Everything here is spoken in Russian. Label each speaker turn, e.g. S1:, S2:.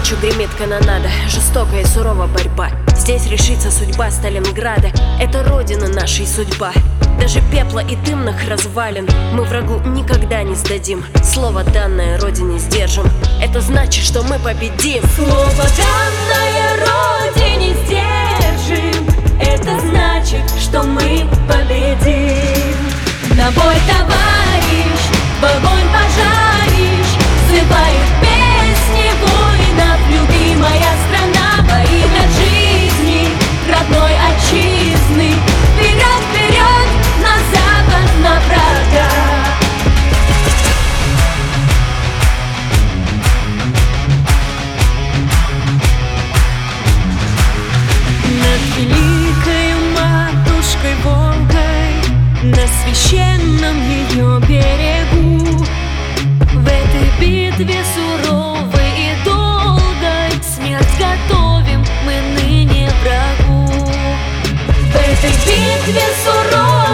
S1: Ночью гремит канонада, жестокая и сурова борьба. Здесь решится судьба Сталинграда, это родина наша и судьба. Даже пепла и дымных развалин мы врагу никогда не сдадим. Слово данное родине сдержим, это значит, что мы победим.
S2: Слово данное родине сдержим, это значит, что мы победим. На бой, товарищ, в огонь пожаришь, взывают песни воинов, любимая страна, во имя жизни, родной отчизны. Вперед, вперед, на запад, на врага.
S3: Над великой матушкой Волгой, на священном ее берегу, в этой битве суровой и долгой смерть готовим мы ныне врагу.
S2: В этой битве суровой